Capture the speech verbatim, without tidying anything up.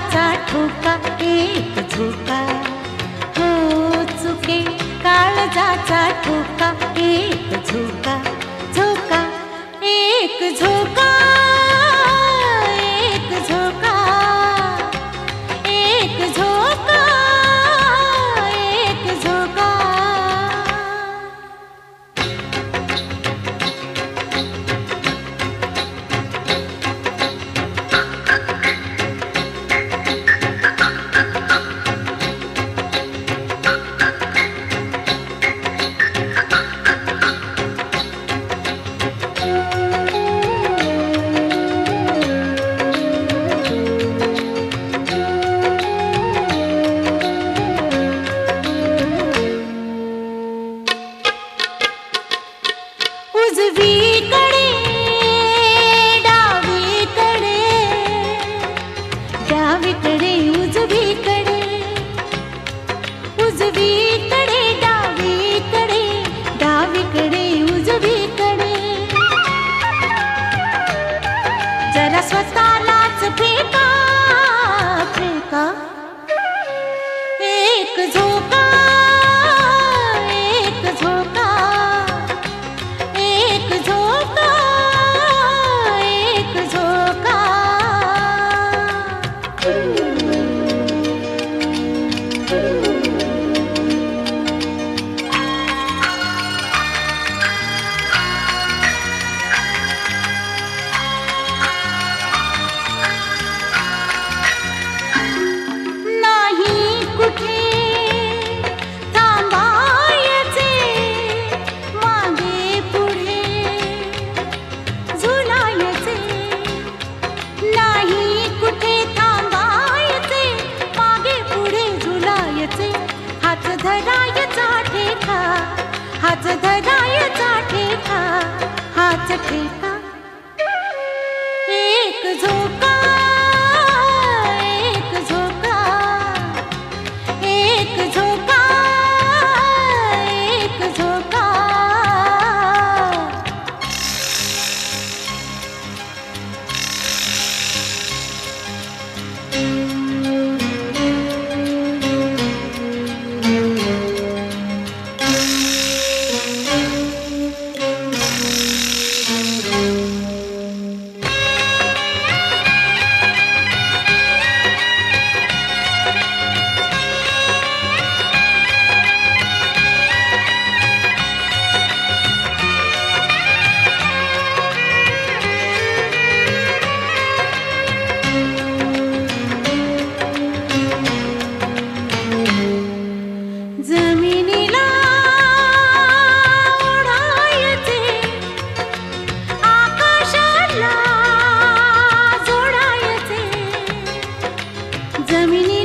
काळजाचा ठोका एक झोका, हो चुके काळजाचा ठोका एक झोका, झोका एक झोका, एक झोका, एक झोका, एक झोका. उजवीकडे डावीकडे, डावीकडे उजवीकडे, उजवीकडे डावीकडे, डावीकडे उजवीकडे. जरा स्वतःलाच फेका फेका, एक झोका, एक झोका, एक झोका, एक झोका. नाही कुठे थांबायचे, मागे पुढे झुलायचे. नाही कुठे थांबायचे, मागे पुढे झुलायचे. हात धरायचा ठेका, हात धरायचा ठेका, हात ठेका. एक झोका, एक झोका, एक झोका, एक झोका. जमिनीला ओढायचे, आकाशाला जोडायचे. जमिनी